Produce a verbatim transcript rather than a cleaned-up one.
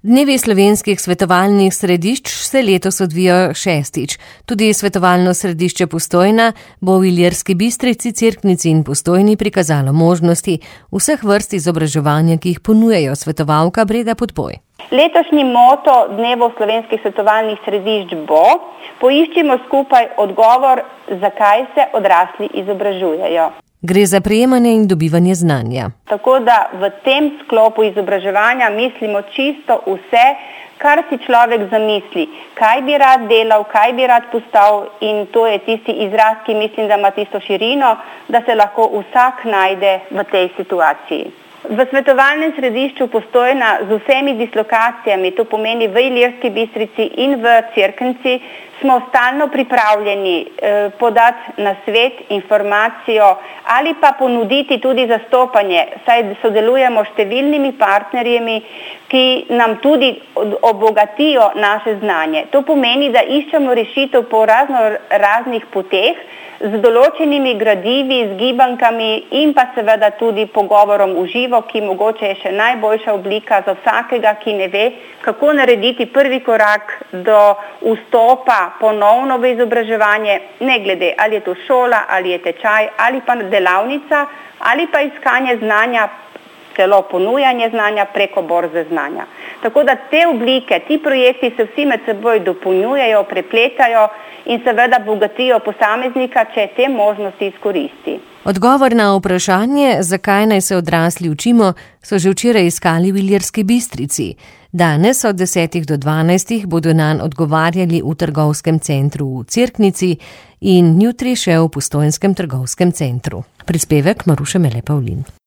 Dnevi slovenskih svetovalnih središč se letos odvijajo šestič. Tudi svetovalno središče Postojna bo v Ilirski Bistrici, Cerknici in Postojni prikazalo možnosti vseh vrst izobraževanja, ki jih ponujajo svetovalka Breda Podpoj. Letošnji moto Dnevov slovenskih svetovalnih središč bo: poiščimo skupaj odgovor, zakaj se odrasli izobražujejo. Gre za prejemanje in dobivanje znanja. Tako da v tem sklopu izobraževanja mislimo čisto vse, kar si človek zamisli, kaj bi rad delal, kaj bi rad postal, in to je tisti izraz, ki mislim, da ima tisto širino, da se lahko vsak najde v tej situaciji. V svetovalnem središču Postojna z vsemi dislokacijami, to pomeni v Ilirski Bistrici in v Cerknici, smo stalno pripravljeni eh, podati na svet informacijo ali pa ponuditi tudi zastopanje, saj sodelujemo s številnimi partnerjemi, ki nam tudi obogatijo naše znanje. To pomeni, da iščemo rešitev po razno raznih poteh, z določenimi gradivi, z gibankami in pa seveda tudi pogovorom v živo, ki mogoče je še najboljša oblika za vsakega, ki ne ve, kako narediti prvi korak do vstopa ponovno v izobraževanje, ne glede ali je to šola, ali je tečaj, ali pa delavnica, ali pa iskanje znanja, celo ponujanje znanja preko borze znanja. Tako da te oblike, ti projekti se vsi med seboj dopolnjujejo, prepletajo in seveda bogatijo posameznika, če te možnosti izkoristi. Odgovor na vprašanje, zakaj naj se odrasli učimo, so že včeraj iskali v Ilirski Bistrici. Danes od desetih do dvanajstih bodo nanj odgovarjali v trgovskem centru v Cerknici in jutri še v postojnskem trgovskem centru. Prispevek Maruše Mele Pavlin.